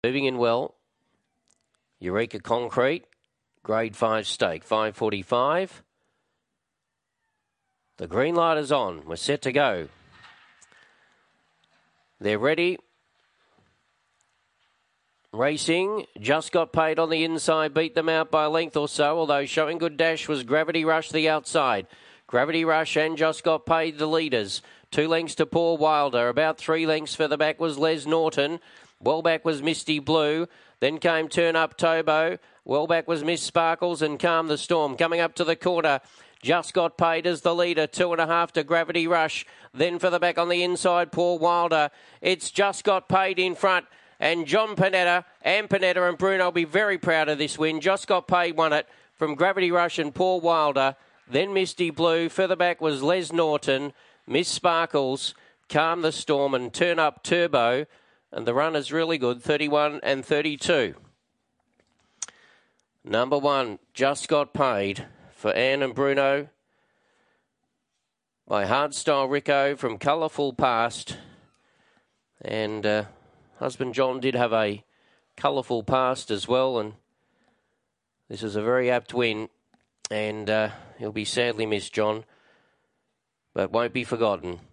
Moving in well. Eureka Concrete, grade 5 stake, 5:45. The green light is on. We're set to go. They're ready. Racing, Just Got Paid on the inside, beat them out by a length or so, although Showing Good Dash was Gravity Rush the outside. Gravity Rush and Just Got Paid the leaders. 2 lengths to Paul Wilder. About 3 lengths further back was Les Norton. Well back was Misty Blue. Then came Turn Up Tobo. Well back was Miss Sparkles and Calm the Storm. Coming up to the quarter, Just Got Paid as the leader. 2.5 to Gravity Rush. Then for the back on the inside, Paul Wilder. It's Just Got Paid in front. And John Panetta and Bruno will be very proud of this win. Just Got Paid won it from Gravity Rush and Paul Wilder. Then Misty Blue. Further back was Les Norton, Miss Sparkles, Calm the Storm and Turn Up Turbo. And the run is really good, 31 and 32. Number 1, Just Got Paid for Anne and Bruno by Hardstyle Rico from Colourful Past. And husband John did have a colourful past as well. And this is a very apt win. And he'll be sadly missed, John, but won't be forgotten.